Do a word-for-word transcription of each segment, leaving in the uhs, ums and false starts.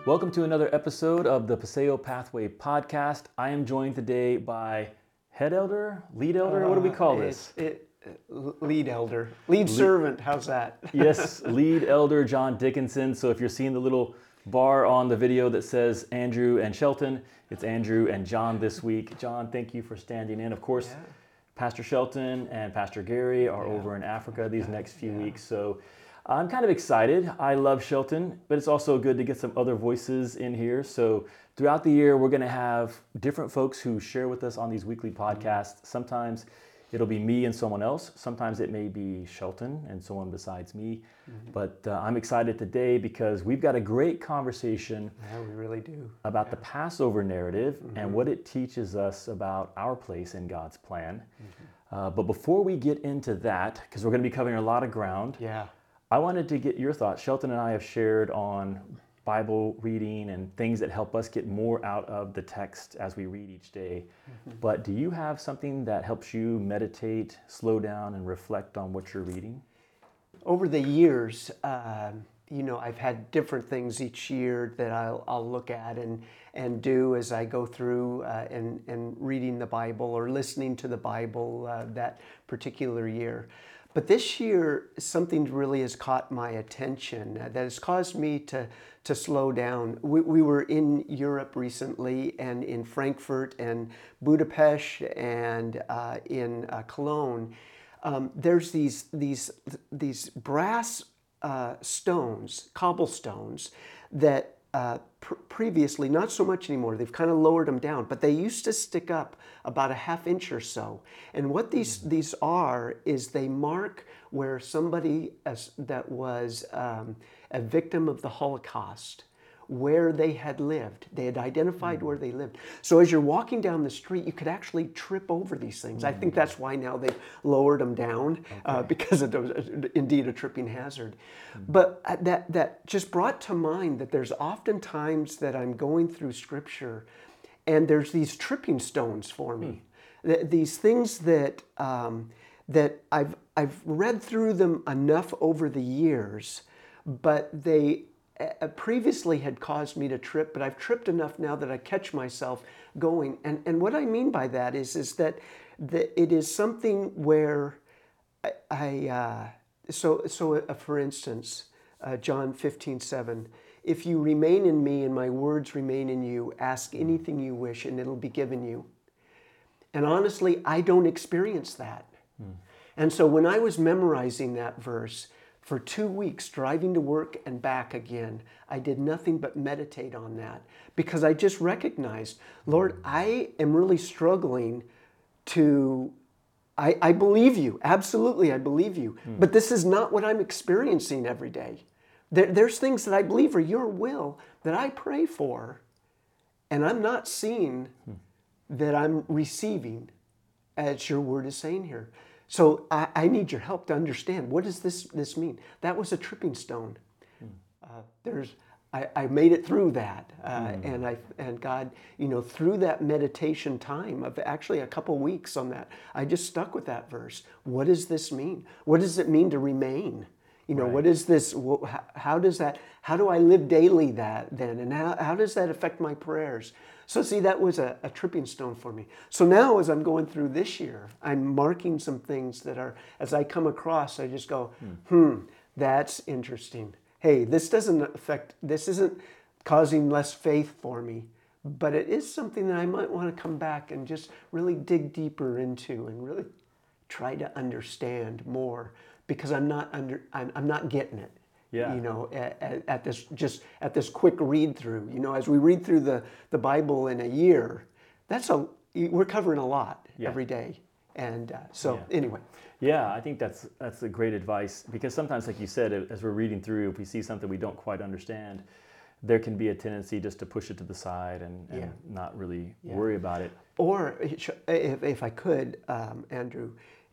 Welcome to another episode of the Paseo Pathway podcast. I am joined today by head elder, lead elder, Uh, what do we call it, this? It, lead elder, lead servant, how's that? Yes, lead elder John Dickinson. So if you're seeing the little bar on the video that says Andrew and Shelton, it's Andrew and John this week. John, thank you for standing in. Of course, Yeah. Pastor Shelton and Pastor Gary are Yeah. over in Africa these next few Yeah. weeks. So I'm kind of excited. I love Shelton, but it's also good to get some other voices in here. So throughout the year, we're going to have different folks who share with us on these weekly podcasts. Sometimes it'll be me and someone else. Sometimes it may be Shelton and someone besides me. Mm-hmm. But uh, I'm excited today because we've got a great conversation Yeah, we really do. about yeah. the Passover narrative Mm-hmm. and what it teaches us about our place in God's plan. Mm-hmm. Uh, but before we get into that, because we're going to be covering a lot of ground, Yeah. I wanted to get your thoughts. Shelton and I have shared on Bible reading and things that help us get more out of the text as we read each day. Mm-hmm. But do you have something that helps you meditate, slow down, and reflect on what you're reading? Over the years, uh, you know, I've had different things each year that I'll, I'll look at and, and do as I go through uh, and, and reading the Bible or listening to the Bible uh, that particular year. But this year, something really has caught my attention uh, that has caused me to, to slow down. We, we were in Europe recently and in Frankfurt and Budapest and uh, in uh, Cologne. Um, there's these, these, these brass uh, stones, cobblestones, that uh, pr- previously, not so much anymore, they've kind of lowered them down, but they used to stick up about a half inch or so. And what these, mm-hmm. these are is they mark where somebody as, that was um, a victim of the Holocaust, where they had lived. They had identified mm-hmm. where they lived. So as you're walking down the street, you could actually trip over these things. Mm-hmm. I think that's why now they've lowered them down, okay. uh, because it was indeed a tripping hazard. Mm-hmm. But that, that just brought to mind that there's often times that I'm going through Scripture and there's these tripping stones for me. Mm-hmm. Th- these things that, um, that I've, I've read through them enough over the years, but they Uh, previously had caused me to trip, but I've tripped enough now that I catch myself going. And and what I mean by that is is that that it is something where I, I uh, so so uh, for instance, uh, John fifteen seven, if you remain in me and my words remain in you, ask anything you wish and it'll be given you. And honestly, I don't experience that. Hmm. And so when I was memorizing that verse, for two weeks, driving to work and back again, I did nothing but meditate on that because I just recognized, Lord, I am really struggling to, I, I believe you, absolutely I believe you, mm. but this is not what I'm experiencing every day. There, there's things that I believe are your will that I pray for, and I'm not seeing mm. that I'm receiving as your word is saying here. So I, I need your help to understand, what does this, this mean? That was a tripping stone. Mm. Uh, there's, I, I made it through that, uh, mm. and I and God, you know, through that meditation time of actually a couple weeks on that, I just stuck with that verse. What does this mean? What does it mean to remain? You know, right. what is this? How, how does that? How do I live daily that then? And how, how does that affect my prayers? So see, that was a, a tripping stone for me. So now as I'm going through this year, I'm marking some things that are, as I come across, I just go, hmm, hmm that's interesting. Hey, this doesn't affect, this isn't causing less faith for me, but it is something that I might want to come back and just really dig deeper into and really try to understand more, because I'm not under, I'm, I'm not getting it. Yeah. You know, at, at this just at this quick read through. You know, as we read through the, the Bible in a year, that's a we're covering a lot yeah. every day, and uh, so yeah. anyway. Yeah, I think that's that's a great advice, because sometimes, like you said, as we're reading through, if we see something we don't quite understand, there can be a tendency just to push it to the side and, and yeah. not really yeah. worry about it. Or if if I could, um, Andrew,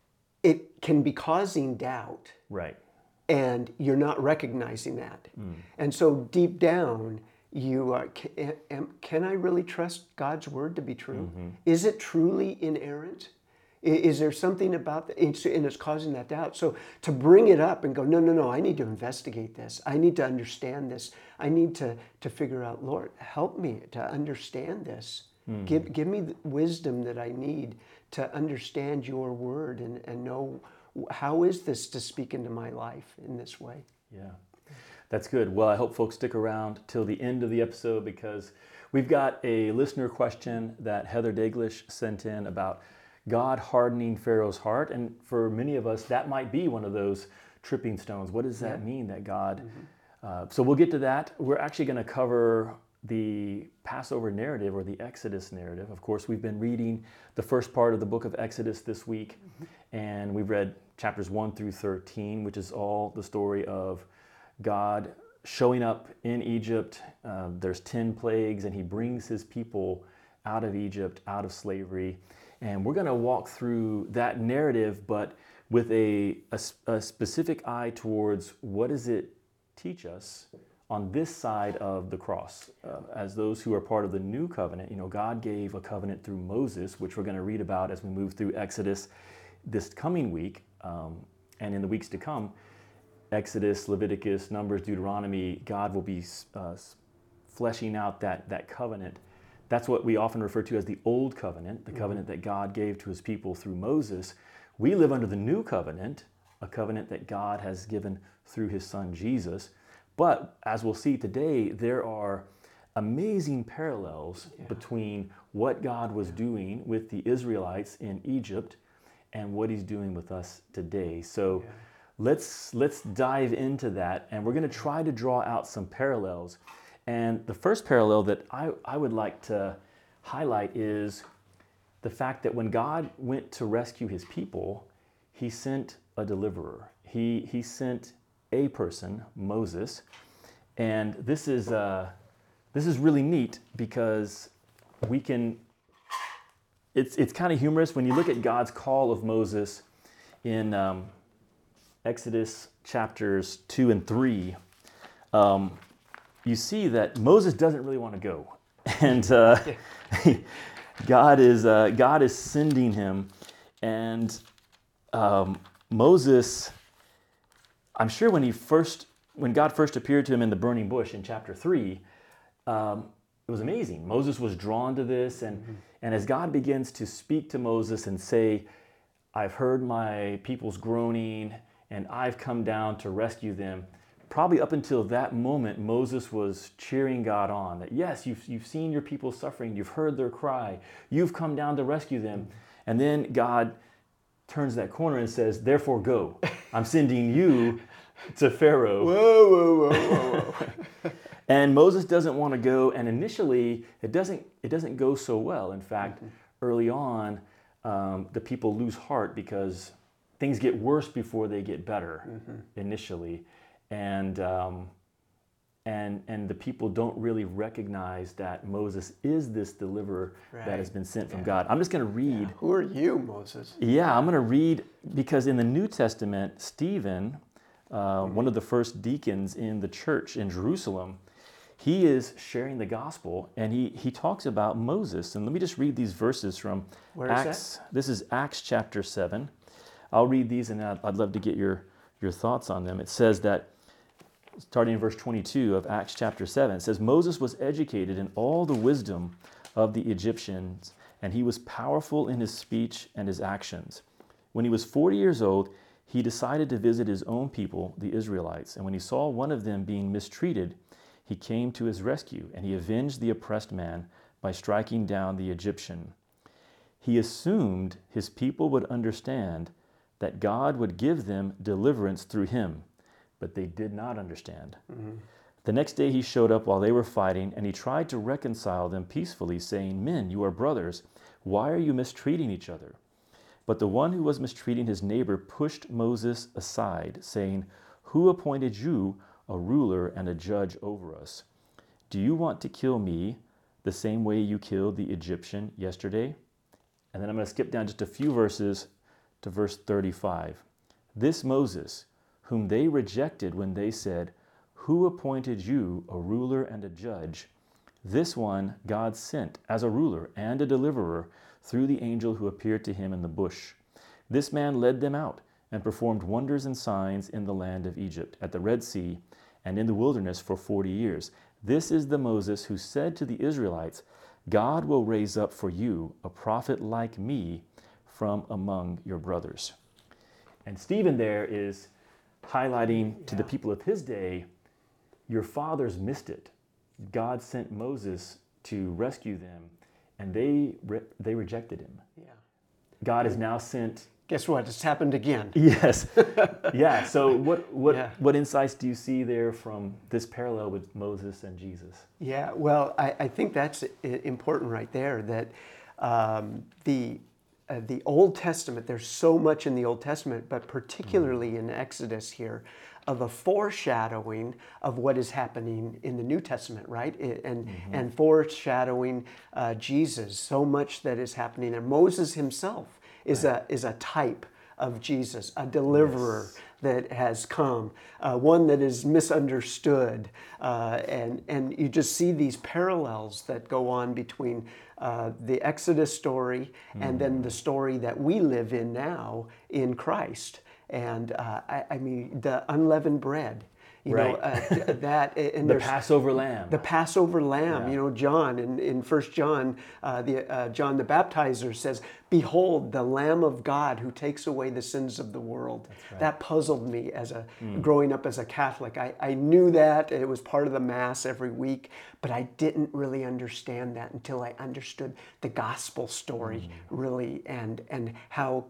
it can be causing doubt. Right. And you're not recognizing that. Mm. And so deep down, you are, can, can I really trust God's word to be true? Mm-hmm. Is it truly inerrant? Is there something about that? And it's causing that doubt. So to bring it up and go, no, no, no, I need to investigate this. I need to understand this. I need to, to figure out, Lord, help me to understand this. Mm. Give, give me the wisdom that I need to understand your word and, and know how is this to speak into my life in this way. Yeah, that's good. Well, I hope folks stick around till the end of the episode because we've got a listener question that Heather Daglish sent in about God hardening Pharaoh's heart. And for many of us, that might be one of those tripping stones. What does that yeah. mean that God... Mm-hmm. Uh, so we'll get to that. We're actually going to cover the Passover narrative or the Exodus narrative. Of course, we've been reading the first part of the book of Exodus this week, mm-hmm. and we've read chapters one through thirteen, which is all the story of God showing up in Egypt. Uh, there's ten plagues, and he brings his people out of Egypt, out of slavery. And we're going to walk through that narrative, but with a, a, a specific eye towards what does it teach us on this side of the cross. Uh, as those who are part of the new covenant, you know, God gave a covenant through Moses, which we're going to read about as we move through Exodus this coming week, um, and in the weeks to come. Exodus, Leviticus, Numbers, Deuteronomy, God will be uh, fleshing out that, that covenant. That's what we often refer to as the Old Covenant, the mm-hmm. covenant that God gave to his people through Moses. We live under the New Covenant, a covenant that God has given through his son Jesus. But as we'll see today, there are amazing parallels yeah. between what God was doing with the Israelites in Egypt and what he's doing with us today. So yeah. let's let's dive into that, and we're going to try to draw out some parallels. And the first parallel that I, I would like to highlight is the fact that when God went to rescue his people, he sent a deliverer. He, he sent a person, Moses. And this is, uh, this is really neat because we can, it's, it's kind of humorous when you look at God's call of Moses in um, Exodus chapters two and three. Um, you see that Moses doesn't really want to go. And uh, God is uh, God is sending him. And um, Moses, I'm sure when he first, when God first appeared to him in the burning bush in chapter three, um, it was amazing. Moses was drawn to this. And, mm-hmm. and as God begins to speak to Moses and say, I've heard my people's groaning and I've come down to rescue them. Probably up until that moment, Moses was cheering God on that, yes, you've, you've seen your people suffering, you've heard their cry, you've come down to rescue them. And then God turns that corner and says, therefore go. I'm sending you to Pharaoh. Whoa, whoa, whoa, whoa, whoa. And Moses doesn't want to go, and initially it doesn't, it doesn't go so well. In fact, mm-hmm. early on, um, the people lose heart because things get worse before they get better mm-hmm. initially. And um, and and the people don't really recognize that Moses is this deliverer right. that has been sent from yeah. God. I'm just going to read. Yeah. Who are you, Moses? Yeah, I'm going to read because in the New Testament, Stephen, uh, mm-hmm. one of the first deacons in the church in Jerusalem, he is sharing the gospel, and he he talks about Moses. And let me just read these verses from Where Acts. Is that? This is Acts chapter seven. I'll read these, and I'd, I'd love to get your your thoughts on them. It says that, starting in verse twenty-two of Acts chapter seven, it says, Moses was educated in all the wisdom of the Egyptians, and he was powerful in his speech and his actions. When he was forty years old, he decided to visit his own people, the Israelites. And when he saw one of them being mistreated, he came to his rescue, and he avenged the oppressed man by striking down the Egyptian. He assumed his people would understand that God would give them deliverance through him, but they did not understand. Mm-hmm. The next day he showed up while they were fighting, and he tried to reconcile them peacefully, saying, Men, you are brothers. Why are you mistreating each other? But the one who was mistreating his neighbor pushed Moses aside, saying, Who appointed you a ruler and a judge over us? Do you want to kill me the same way you killed the Egyptian yesterday? And then I'm going to skip down just a few verses to verse thirty-five. This Moses, whom they rejected when they said, Who appointed you a ruler and a judge? This one God sent as a ruler and a deliverer through the angel who appeared to him in the bush. This man led them out and performed wonders and signs in the land of Egypt, at the Red Sea, and in the wilderness for forty years. This is the Moses who said to the Israelites, God will raise up for you a prophet like me from among your brothers. And Stephen there is highlighting yeah. to the people of his day, your fathers missed it. God sent Moses to rescue them, and they re- they rejected him. Yeah. God has now sent. Guess what? It's happened again. Yes. Yeah. So what what yeah. what insights do you see there from this parallel with Moses and Jesus? Yeah. Well, I, I think that's important right there. That um, the uh, the Old Testament. There's so much in the Old Testament, but particularly mm. in Exodus here, of a foreshadowing of what is happening in the New Testament, right? And mm-hmm. and foreshadowing uh, Jesus. So much that is happening, and Moses himself is right. a is a type of Jesus, a deliverer yes. that has come, uh, one that is misunderstood, uh, and and you just see these parallels that go on between uh, the Exodus story mm. and then the story that we live in now in Christ. And uh, I, I mean, the unleavened bread, you right. know, uh, that and the Passover lamb, the Passover lamb. Yeah. You know, John in in First John, uh, the uh, John the Baptizer says, "Behold, the Lamb of God who takes away the sins of the world." Right. That puzzled me as a mm. growing up as a Catholic. I, I knew that it was part of the Mass every week, but I didn't really understand that until I understood the gospel story mm. really, and and how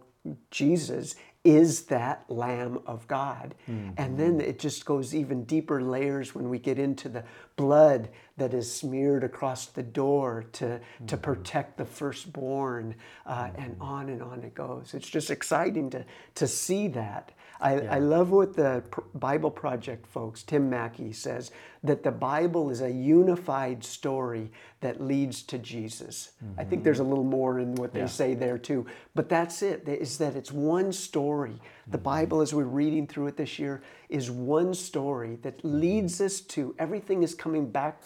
Jesus is that Lamb of God. Mm-hmm. And then it just goes even deeper layers when we get into the blood that is smeared across the door to, mm-hmm. to protect the firstborn, uh, mm-hmm. and on and on it goes. It's just exciting to, to see that. I, yeah. I love what the Bible Project folks, Tim Mackey, says, that the Bible is a unified story that leads to Jesus. Mm-hmm. I think there's a little more in what they yeah. say there too, but that's it, is that it's one story. Mm-hmm. The Bible, as we're reading through it this year, is one story that leads us to, everything is coming back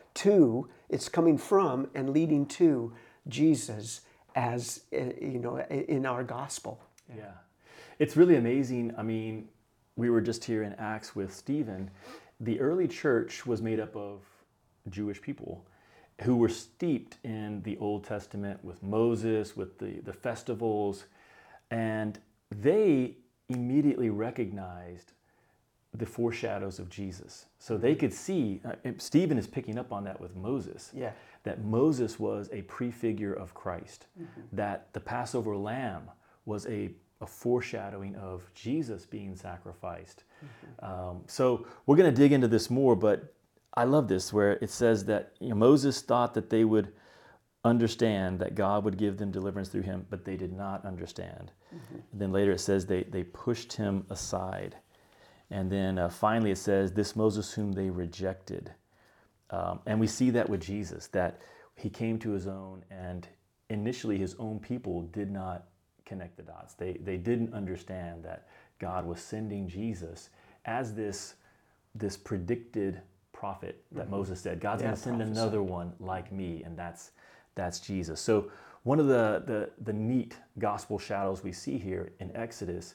to, it's coming from and leading to Jesus as, you know, in our gospel. Yeah. yeah. It's really amazing. I mean, we were just here in Acts with Stephen. The early church was made up of Jewish people who were steeped in the Old Testament with Moses, with the, the festivals, and they immediately recognized the foreshadows of Jesus. So they could see, uh, Stephen is picking up on that with Moses, yeah. that Moses was a prefigure of Christ, mm-hmm. that the Passover lamb was a a foreshadowing of Jesus being sacrificed. Mm-hmm. Um, so we're going to dig into this more, but I love this where it says that, you know, Moses thought that they would understand that God would give them deliverance through him, but they did not understand. Mm-hmm. And then later it says they, they pushed him aside. And then uh, finally it says, this Moses whom they rejected. Um, and we see that with Jesus, that he came to his own, and initially his own people did not connect the dots. They they didn't understand that God was sending Jesus as this this predicted prophet that mm-hmm. Moses said, God's yeah, going to send prophesy. another one like me, and that's that's Jesus. So one of the, the the neat gospel shadows we see here in Exodus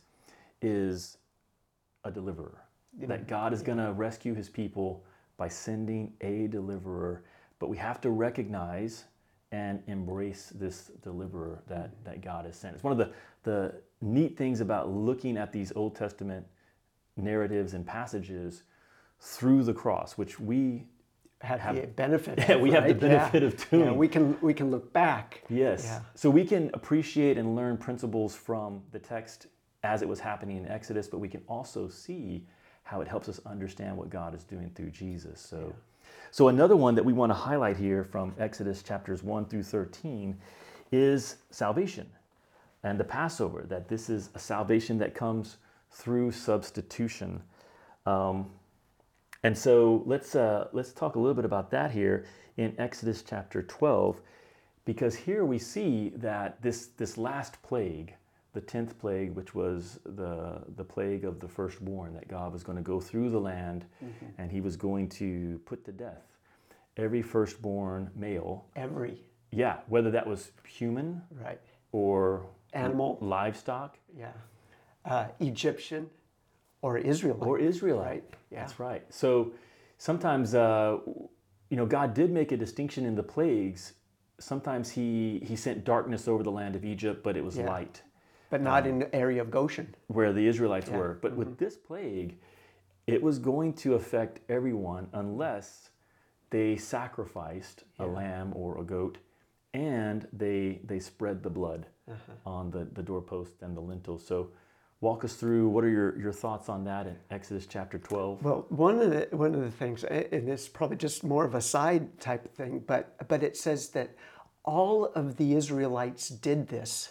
is a deliverer. Yeah. That God is yeah. going to rescue his people by sending a deliverer, but we have to recognize and embrace this deliverer that, that God has sent. It's one of the, the neat things about looking at these Old Testament narratives and passages through the cross, which we have, have the benefit. Yeah, of, we right? have the benefit yeah. of doing. Yeah, we can we can look back. Yes. Yeah. So we can appreciate and learn principles from the text as it was happening in Exodus, but we can also see how it helps us understand what God is doing through Jesus. So. Yeah. So another one that we want to highlight here from Exodus chapters one through thirteen is salvation and the Passover, that this is a salvation that comes through substitution. Um, and so let's uh, let's talk a little bit about that here in Exodus chapter twelve, because here we see that this this last plague, the tenth plague, which was the the plague of the firstborn, that God was going to go through the land, mm-hmm. and he was going to put to death every firstborn male. Every. yeah, whether that was human Right. or Animal. livestock Yeah. Uh, Egyptian or Israelite. or Israelite. Right. Yeah. That's right. So sometimes, uh, you know, God did make a distinction in the plagues. Sometimes he, he sent darkness over the land of Egypt, but it was Yeah. light But not in the area of Goshen. where the Israelites Yeah. were. But with this plague, it was going to affect everyone unless they sacrificed a lamb or a goat and they they spread the blood on the, the doorpost and the lintel. So walk us through, what are your, your thoughts on that in Exodus chapter twelve? Well, one of the one of the things, and this is probably just more of a side type of thing, but but it says that all of the Israelites did this,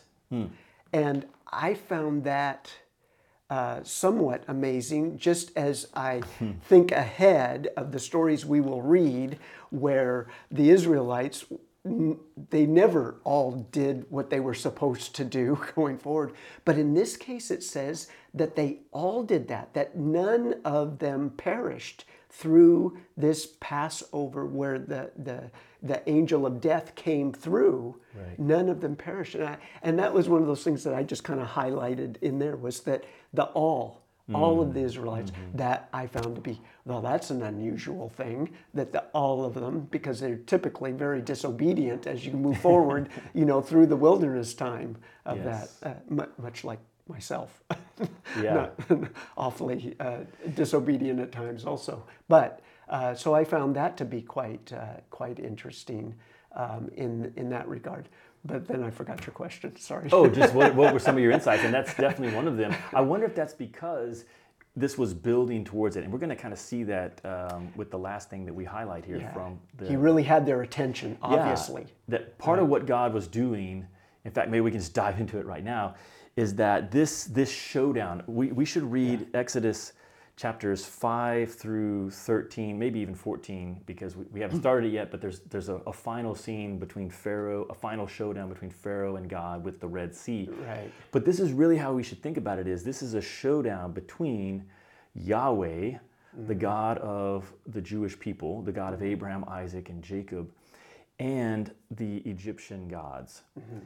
and I found that uh, somewhat amazing. Just as I think ahead of the stories we will read, where the Israelites, they never all did what they were supposed to do going forward. But in this case, it says that they all did that, that none of them perished through this Passover where the, the, the angel of death came through. Right. None of them perished. And, I, and that was one of those things that I just kind of highlighted in there, was that the all, all of the Israelites, Mm-hmm. that I found to be, well, that's an unusual thing, that the, all of them, because they're typically very disobedient as you move forward, you know, through the wilderness time of Yes. that, uh, mu- much like myself. Yeah. Not awfully uh, disobedient at times also. But, uh, so I found that to be quite, uh, quite interesting um, in, in that regard. But then I forgot your question, sorry. Oh, just what, what were some of your insights? And that's definitely one of them. I wonder if that's because this was building towards it. And we're going to kind of see that um, with the last thing that we highlight here Yeah. from the... He really had their attention, obviously. Yeah, that part of what God was doing, in fact, maybe we can just dive into it right now, is that this this showdown, we, we should read Exodus chapters five through thirteen, maybe even fourteen, because we, we haven't started it yet, but there's there's a, a final scene between Pharaoh, a final showdown between Pharaoh and God with the Red Sea. Right. But this is really how we should think about it, is this is a showdown between Yahweh, the God of the Jewish people, the God of Abraham, Isaac, and Jacob, and the Egyptian gods.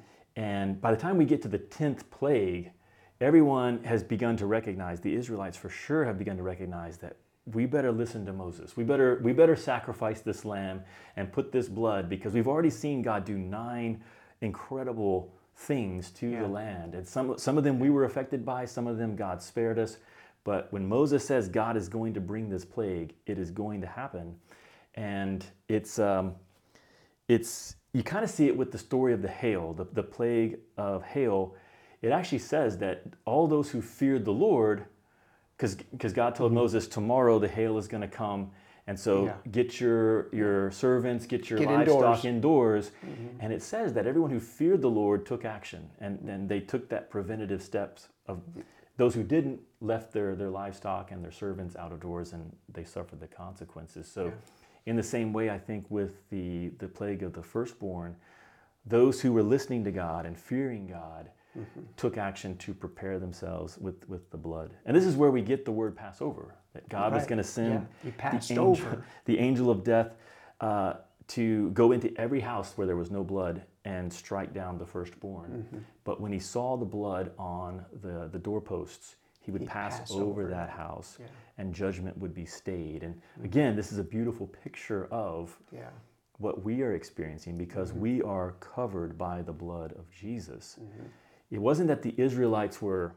And by the time we get to the tenth plague, everyone has begun to recognize, the Israelites for sure have begun to recognize, that we better listen to Moses. We better, we better sacrifice this lamb and put this blood, because we've already seen God do nine incredible things to Yeah. the land. And some, some of them we were affected by, some of them God spared us. But when Moses says God is going to bring this plague, it is going to happen. And it's, um, it's you kind of see it with the story of the hail, the, the plague of hail. It actually says that all those who feared the Lord, because because God told Mm-hmm. Moses, tomorrow the hail is going to come, and so Yeah. get your your servants, get your Get livestock indoors. indoors. Mm-hmm. And it says that everyone who feared the Lord took action, and, and they took that preventative steps. Of those who didn't left their, their livestock and their servants out of doors, and they suffered the consequences. So Yeah. in the same way, I think with the, the plague of the firstborn, those who were listening to God and fearing God mm-hmm. took action to prepare themselves with, with the blood. And this is where we get the word Passover, that God was Right. going to send Yeah. He passed the, angel, over. the angel of death uh, to go into every house where there was no blood and strike down the firstborn. Mm-hmm. But when he saw the blood on the, the doorposts, he would He'd pass, pass over, over that that. house, Yeah. and judgment would be stayed. And again, this is a beautiful picture of Yeah. what we are experiencing, because Mm-hmm. we are covered by the blood of Jesus. Mm-hmm. It wasn't that the Israelites were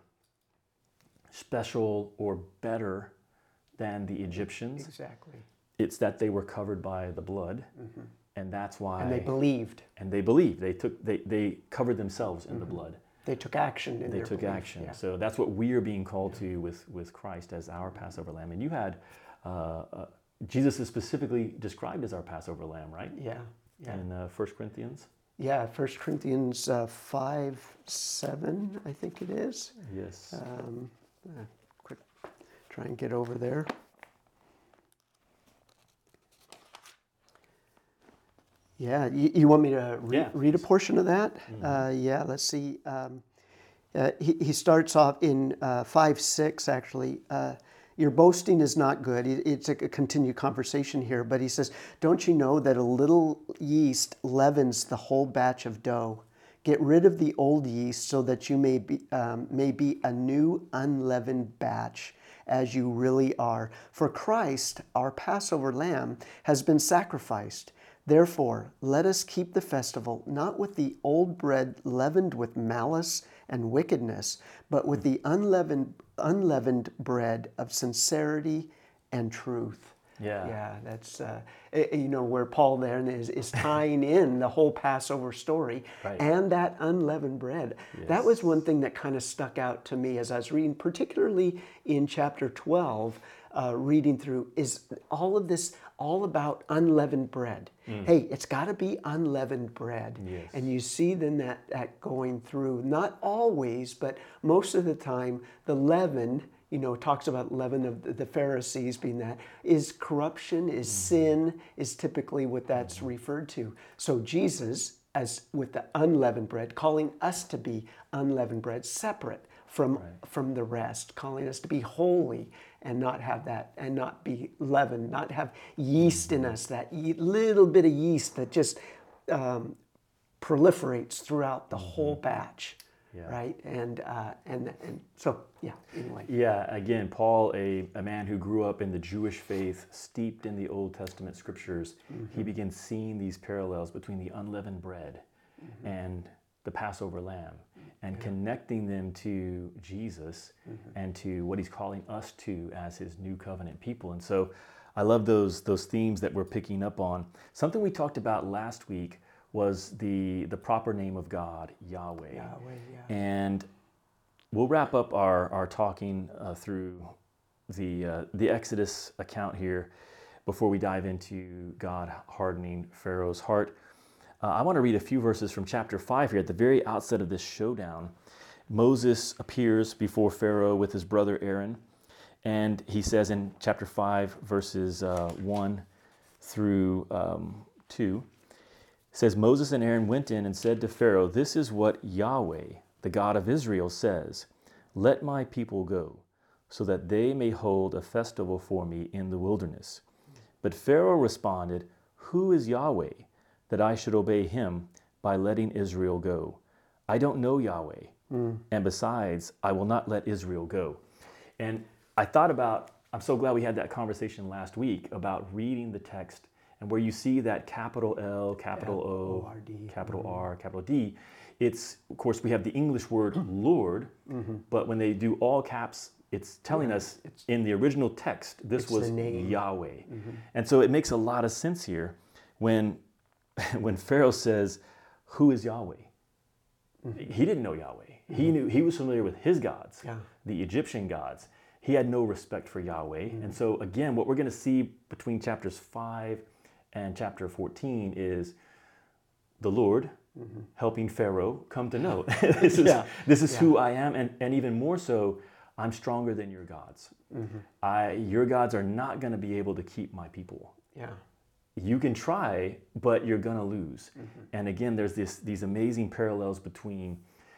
special or better than the Egyptians. Exactly. It's that they were covered by the blood, and that's why. And they believed. and they believed. They took. They they covered themselves in the blood. They took action in They their took belief. action. Yeah. So that's what we are being called to with with Christ as our Passover lamb. And you had uh, uh, Jesus is specifically described as our Passover lamb, right? Yeah. Yeah. In uh, First Corinthians. Yeah, First Corinthians uh, five, seven, I think it is. Yes. Um, uh, quick, try and get over there. Yeah, you, you want me to re- Yeah. read a portion of that? Uh, yeah, let's see. Um, uh, he, he starts off in uh, five, six, actually. Uh, Your boasting is not good. It- It's a continued conversation here, but he says, don't you know that a little yeast leavens the whole batch of dough? Get rid of the old yeast so that you may be, um, may be a new unleavened batch, as you really are. For Christ, our Passover lamb, has been sacrificed. Therefore, let us keep the festival not with the old bread leavened with malice and wickedness, but with the unleavened, unleavened bread of sincerity and truth. Yeah. Yeah, that's, uh, eh, you know, where Paul then is, is tying in the whole Passover story Right. and that unleavened bread. That Yes. was one thing that kind of stuck out to me as I was reading, particularly in chapter twelve, uh, reading through, is all of this all about unleavened bread. Hey, it's got to be unleavened bread. Yes. And you see then that, that going through, not always, but most of the time, the leaven, you know, talks about leaven of the- the Pharisees being that, is corruption, is sin, is typically what that's referred to. So Jesus, as with the unleavened bread, calling us to be unleavened bread, separate from, from the rest, calling us to be holy and not have that, and not be leavened, not have yeast in us, that ye- little bit of yeast that just um, proliferates throughout the whole batch. Yeah. Right, and uh, and and so yeah. Anyway, Yeah, again, Paul, a, a man who grew up in the Jewish faith, steeped in the Old Testament scriptures, he begins seeing these parallels between the unleavened bread and the Passover lamb, and connecting them to Jesus and to what he's calling us to as his new covenant people. And so I love those, those themes that we're picking up on. Something we talked about last week was the, the proper name of God, Yahweh. Yahweh, yeah. And we'll wrap up our, our talking uh, through the, uh, the Exodus account here before we dive into God hardening Pharaoh's heart. Uh, I want to read a few verses from chapter five here. At the very outset of this showdown, Moses appears before Pharaoh with his brother Aaron. And he says in chapter five, verses uh, one through um, two, it says, Moses and Aaron went in and said to Pharaoh, this is what Yahweh, the God of Israel, says, let my people go, so that they may hold a festival for me in the wilderness. But Pharaoh responded, who is Yahweh, that I should obey him by letting Israel go? I don't know Yahweh, mm. and besides, I will not let Israel go. And I thought about, I'm so glad we had that conversation last week about reading the text and where you see that capital L, capital O, O R D. capital R, capital D. It's, of course, we have the English word Lord, mm-hmm. but when they do all caps, it's telling yeah, us it's, in the original text, this was Yahweh. Mm-hmm. And so it makes a lot of sense here when, when Pharaoh says, who is Yahweh? Mm-hmm. He didn't know Yahweh. Mm-hmm. He knew, he was familiar with his gods, yeah. the Egyptian gods. He had no respect for Yahweh. Mm-hmm. And so again, what we're going to see between chapters five and chapter fourteen is the Lord mm-hmm. helping Pharaoh come to know this is, yeah. this is yeah. who I am. And, and even more so, I'm stronger than your gods. Mm-hmm. I, your gods are not going to be able to keep my people. Yeah. You can try, but you're going to lose. Mm-hmm. And again, there's this, these amazing parallels between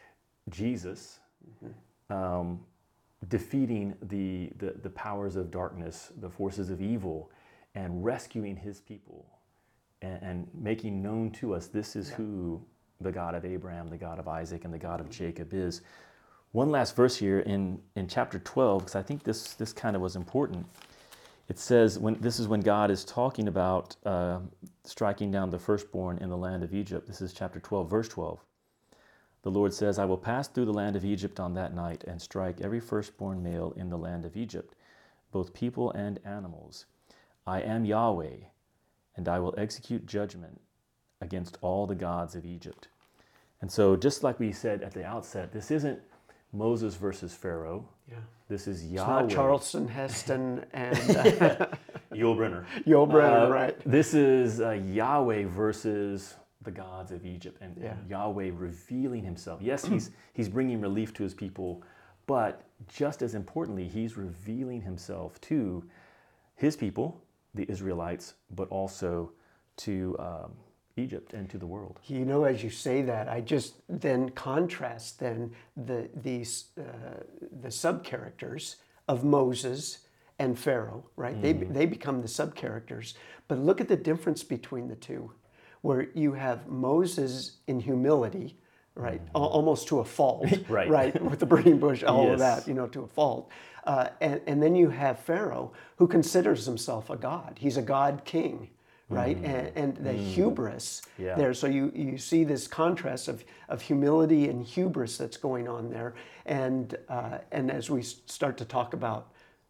Jesus mm-hmm. um, defeating the, the, the powers of darkness, the forces of evil, and rescuing his people and, and making known to us this is yeah. who the God of Abraham, the God of Isaac, and the God of Jacob is. One last verse here in, in chapter twelve, because I think this, this kind of was important. It says, when this is when God is talking about uh, striking down the firstborn in the land of Egypt. This is chapter twelve, verse twelve. The Lord says, I will pass through the land of Egypt on that night and strike every firstborn male in the land of Egypt, both people and animals. I am Yahweh, and I will execute judgment against all the gods of Egypt. And so just like we said at the outset, this isn't Moses versus Pharaoh. Yeah. This is Yahweh. It's not Charleston Heston and uh, Yul Brynner. Yul Brynner, uh, right. This is uh, Yahweh versus the gods of Egypt, and, yeah. and Yahweh revealing himself. Yes, he's he's bringing relief to his people, but just as importantly, he's revealing himself to his people, the Israelites, but also to um, Egypt and to the world. You know, as you say that, I just then contrast then the these uh, the sub characters of Moses and Pharaoh, right? They, they become the sub-characters. But look at the difference between the two, where you have Moses in humility, right? Al- Almost to a fault, Right. right? With the burning bush, all of Yes. that, you know, to a fault. Uh, and, and then you have Pharaoh, who considers himself a god. He's a god king, right? And, and the hubris Yeah. there. So you, you see this contrast of, of humility and hubris that's going on there. And, uh, and as we s- start to talk about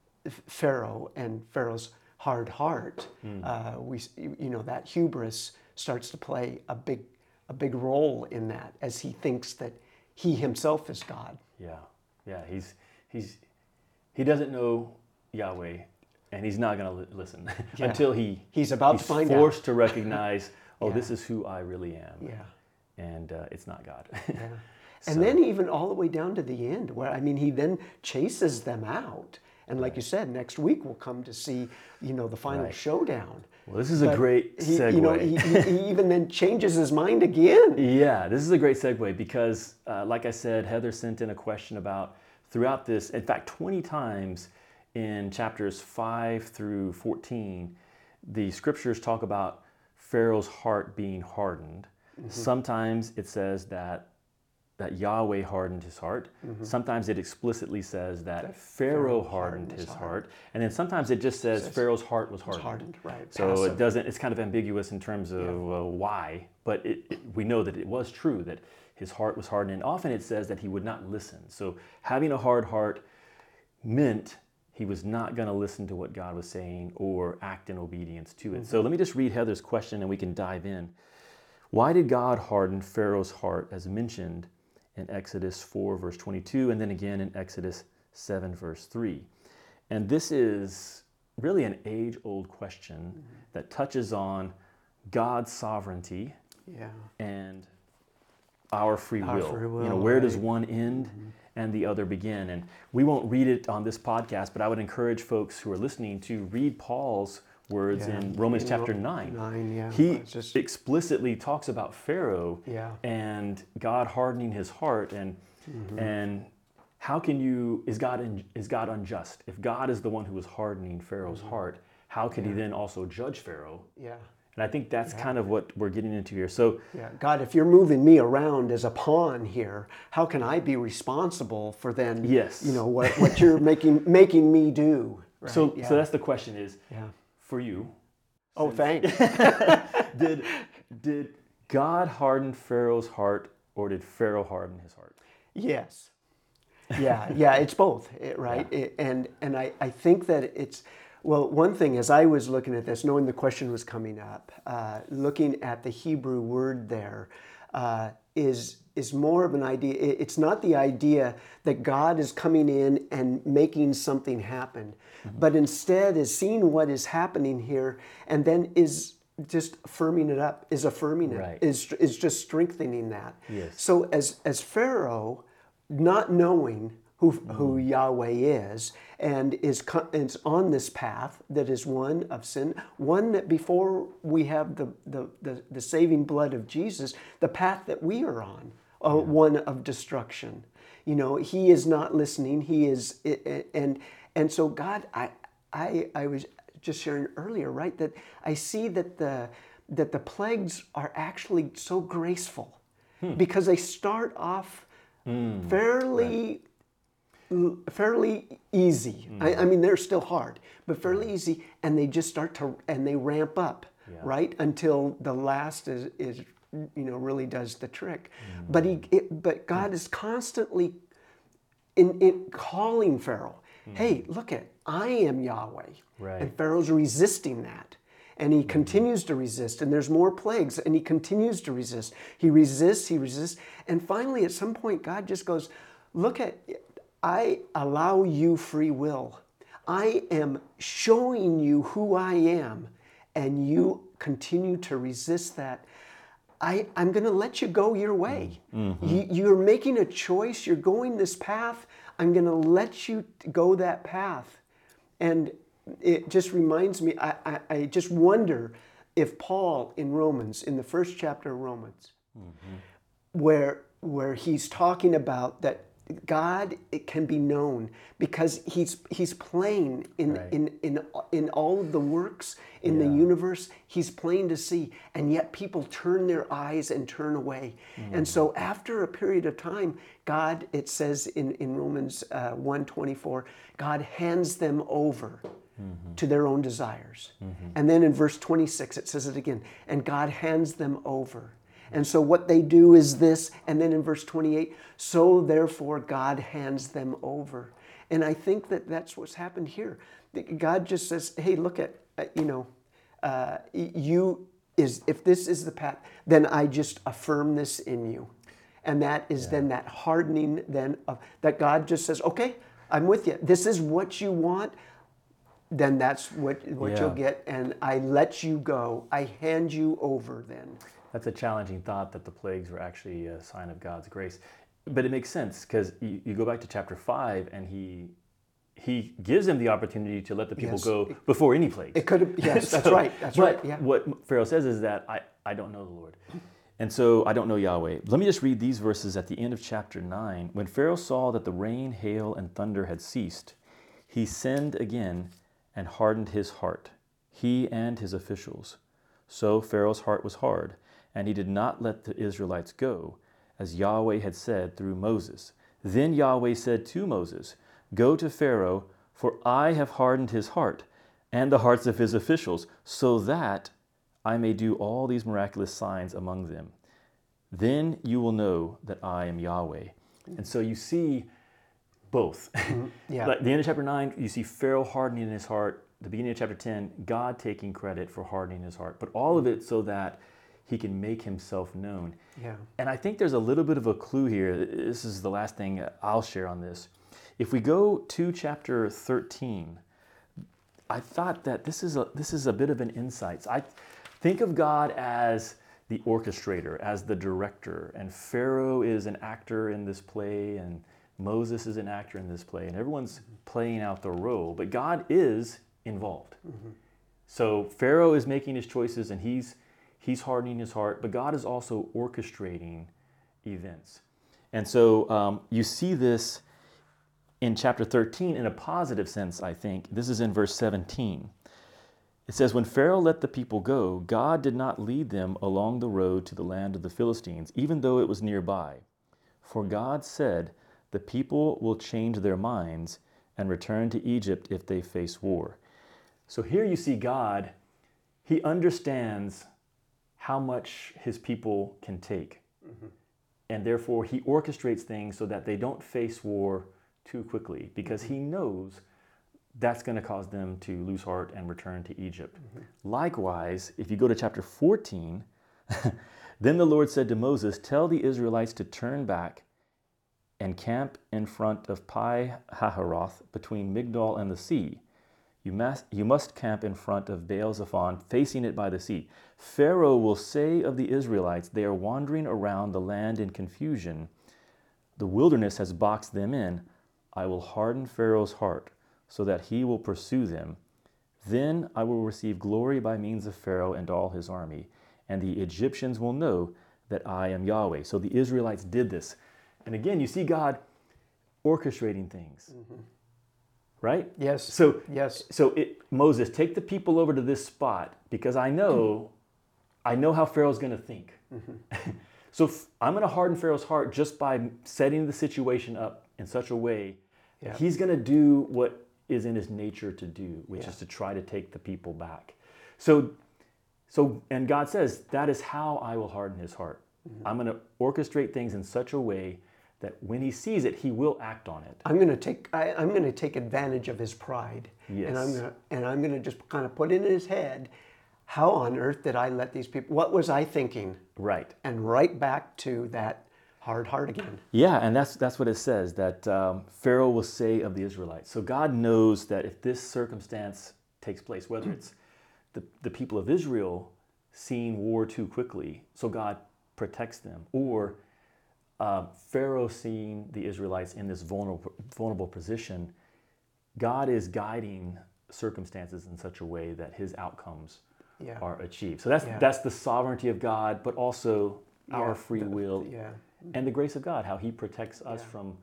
Pharaoh and Pharaoh's hard heart, uh, we, s- you you know, that hubris starts to play a big, a big role in that, as he thinks that he himself is God. Yeah, yeah. He's he's he doesn't know Yahweh, and he's not going to li- listen Yeah. until he He's about he's to find out. forced to recognize, oh, Yeah. this is who I really am. Yeah. And uh, it's not God. Yeah. So- And then even all the way down to the end, where I mean, he then chases them out. And like you said, next week we'll come to see, you know, the final Right. showdown. Well, this is a But great he, segue. You know, he, he, he even then changes his mind again. Yeah, this is a great segue because, uh, like I said, Heather sent in a question about throughout this, in fact, twenty times in chapters five through fourteen, the scriptures talk about Pharaoh's heart being hardened. Sometimes it says that that Yahweh hardened his heart. Sometimes it explicitly says that, Pharaoh hardened his heart. And then sometimes it just says, Pharaoh's heart was hardened. Hardened, right? So Passive. it doesn't, it's kind of ambiguous in terms of uh, why, but it, it, we know that it was true that his heart was hardened. And often it says that he would not listen. So having a hard heart meant he was not going to listen to what God was saying or act in obedience to it. So let me just read Heather's question and we can dive in. Why did God harden Pharaoh's heart as mentioned in Exodus four, verse twenty-two, and then again in Exodus seven, verse three? And this is really an age-old question that touches on God's sovereignty Yeah. and our free Our will. free You know, will, where does right. one end and the other begin? And we won't read it on this podcast, but I would encourage folks who are listening to read Paul's words Yeah. in Romans In chapter Ro- nine. nine, yeah. He It's just- explicitly talks about Pharaoh Yeah. and God hardening his heart, and Mm-hmm. and how can you is God in, is God unjust? If God is the one who was hardening Pharaoh's Mm-hmm. heart, how can he then also judge Pharaoh? Yeah. And I think that's kind of what we're getting into here. So Yeah, God, if you're moving me around as a pawn here, how can I be responsible for then, Yes. you know, what, what you're making making me do? Right? so yeah. so that's the question is yeah. for you. Oh, thanks. Did did God harden Pharaoh's heart, or did Pharaoh harden his heart? Yes. Yeah, yeah, it's both, it- right? It- and and I, I think that it's, well, one thing as I was looking at this, knowing the question was coming up, uh, looking at the Hebrew word there, uh, is is more of an idea. it- It's not the idea that God is coming in and making something happen, but instead is seeing what is happening here and then is just firming it up, is affirming it, Right. is is just strengthening that. Yes. So as as Pharaoh, not knowing who who Yahweh is, and is co- is on this path that is one of sin, one that before we have the the the, the saving blood of Jesus, the path that we are on, uh, one of destruction. You know, he is not listening. He is, and and so God, I I I was just sharing earlier, right, that I see that the that the plagues are actually so graceful because they start off fairly fairly easy. I, I mean, they're still hard, but fairly easy, and they just start to and they ramp up, Yeah. right, until the last is is you know really does the trick. But he it, but God is constantly in, in calling Pharaoh, hey, look at, I am Yahweh. Right. And Pharaoh's resisting that. And he continues to resist, and there's more plagues, and he continues to resist. He resists, he resists, and finally at some point God just goes, look at, I allow you free will. I am showing you who I am, and you continue to resist that. I, I'm going to let you go your way. Mm-hmm. You, you're making a choice. You're going this path. I'm going to let you go that path. And it just reminds me, I, I, I just wonder if Paul in Romans, in the first chapter of Romans, Mm-hmm. where, where he's talking about that God, it can be known because he's he's playing in Right. in in in all of the works in the Yeah. universe. He's plain to see, and yet people turn their eyes and turn away. And so after a period of time, God, it says in in Romans uh, one twenty-four, God hands them over to their own desires. And then in verse twenty-six, it says it again, and God hands them over. And so what they do is this, and then in verse twenty-eight, so therefore God hands them over. And I think that that's what's happened here. That God just says, hey, look at, uh, you know, uh, you is, if this is the path, then I just affirm this in you. And that is then that hardening then of, that God just says, okay, I'm with you. This is what you want. Then that's what, what Yeah. you'll get. And I let you go. I hand you over then. That's a challenging thought that the plagues were actually a sign of God's grace. But it makes sense because you, you go back to chapter five and he he gives them the opportunity to let the people Yes. go before any plague. It could have, yes, that's So- right. That's but right. Yeah. what Pharaoh says is that I, I don't know the Lord. And so I don't know Yahweh. Let me just read these verses at the end of chapter nine. When Pharaoh saw that the rain, hail, and thunder had ceased, he sinned again and hardened his heart, he and his officials. So Pharaoh's heart was hard, and he did not let the Israelites go, as Yahweh had said through Moses. Then Yahweh said to Moses, go to Pharaoh, for I have hardened his heart, and the hearts of his officials, so that I may do all these miraculous signs among them. Then you will know that I am Yahweh. And so you see both. Yeah. Like the end of chapter nine, you see Pharaoh hardening his heart. The beginning of chapter ten, God taking credit for hardening his heart. But all of it so that he can make himself known. Yeah. And I think there's a little bit of a clue here. This is the last thing I'll share on this. If we go to chapter thirteen, I thought that this is a this is a bit of an insight. I think of God as the orchestrator, as the director, and Pharaoh is an actor in this play, and Moses is an actor in this play, and everyone's playing out the role, but God is involved. Mm-hmm. So Pharaoh is making his choices, and he's he's hardening his heart, but God is also orchestrating events. And so um, you see this in chapter thirteen in a positive sense, I think. This is in verse seventeen. It says, when Pharaoh let the people go, God did not lead them along the road to the land of the Philistines, even though it was nearby. For God said, the people will change their minds and return to Egypt if they face war. So here you see God, he understands how much his people can take. Mm-hmm. And therefore he orchestrates things so that they don't face war too quickly, because he knows that's going to cause them to lose heart and return to Egypt. Mm-hmm. Likewise, if you go to chapter fourteen, then the Lord said to Moses, tell the Israelites to turn back and camp in front of Pi Hahiroth between Migdol and the sea. You must, you must camp in front of Baal Zephon, facing it by the sea. Pharaoh will say of the Israelites, they are wandering around the land in confusion. The wilderness has boxed them in. I will harden Pharaoh's heart so that he will pursue them. Then I will receive glory by means of Pharaoh and all his army, and the Egyptians will know that I am Yahweh. So the Israelites did this. And again, you see God orchestrating things, mm-hmm. right? Yes. So, yes. So it, Moses, take the people over to this spot, because I know, I know how Pharaoh's going to think. Mm-hmm. So f- I'm going to harden Pharaoh's heart just by setting the situation up in such a way yeah. that he's going to do what is in his nature to do, which yeah. is to try to take the people back. So, so, and God says, that is how I will harden his heart. Mm-hmm. I'm going to orchestrate things in such a way that when he sees it, he will act on it. I'm going to take I, I'm going to take advantage of his pride, yes. and I'm going to and I'm going to just kind of put in his head, how on earth did I let these people? What was I thinking? Right. And right back to that hard heart again. Yeah, and that's that's what it says, that um, Pharaoh will say of the Israelites. So God knows that if this circumstance takes place, whether it's the, the people of Israel seeing war too quickly, so God protects them, or uh, Pharaoh seeing the Israelites in this vulnerable, vulnerable position, God is guiding circumstances in such a way that his outcomes yeah. are achieved. So that's yeah. that's the sovereignty of God, but also yeah. our free the, will yeah. and the grace of God, how he protects us yeah. from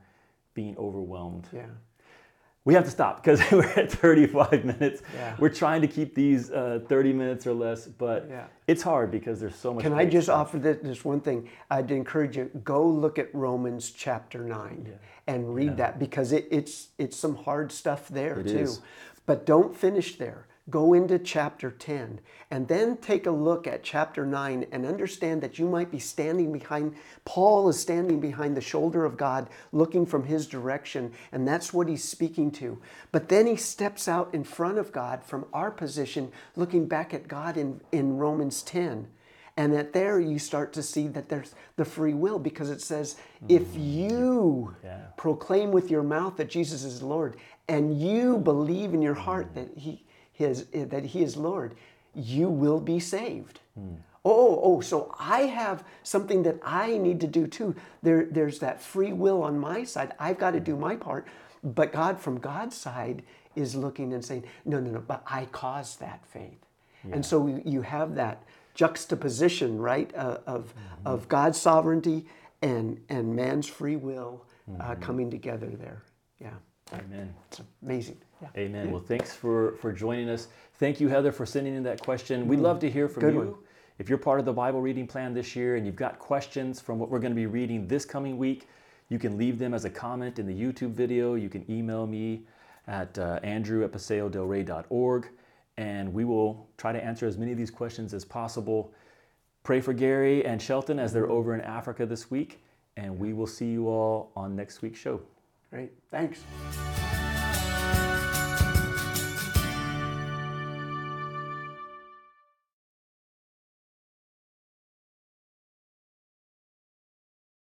being overwhelmed. Yeah. We have to stop because we're at thirty-five minutes. Yeah. We're trying to keep these uh, thirty minutes or less, but Yeah. it's hard because there's so much. Can I great just stuff. offer this, this one thing? I'd encourage you, go look at Romans chapter nine Yeah. and read Yeah. that, because it, it's it's some hard stuff there It too. is. But don't finish there. Go into chapter ten and then take a look at chapter nine and understand that you might be standing behind, Paul is standing behind the shoulder of God looking from his direction, and that's what he's speaking to. But then he steps out in front of God from our position looking back at God in, in Romans ten. And that there you start to see that there's the free will, because it says, if you Yeah. proclaim with your mouth that Jesus is Lord and you believe in your heart that he his that he is Lord, you will be saved. Mm. Oh, oh, so I have something that I need to do too. There, there's that free will on my side. I've got to do my part. But God, from God's side, is looking and saying, no, no, no, but I caused that faith. Yeah. And so you have that juxtaposition, right, uh, of, Mm-hmm. of God's sovereignty and, and man's free will uh, Mm-hmm. coming together there. Yeah, Amen. it's amazing. Yeah. Amen. Well, thanks for, for joining us. Thank you, Heather, for sending in that question. We'd love to hear from Good you. one. If you're part of the Bible reading plan this year and you've got questions from what we're going to be reading this coming week, you can leave them as a comment in the YouTube video. You can email me at uh, andrew at paseo del rey dot org, and we will try to answer as many of these questions as possible. Pray for Gary and Shelton as they're over in Africa this week, and we will see you all on next week's show. Great. Thanks.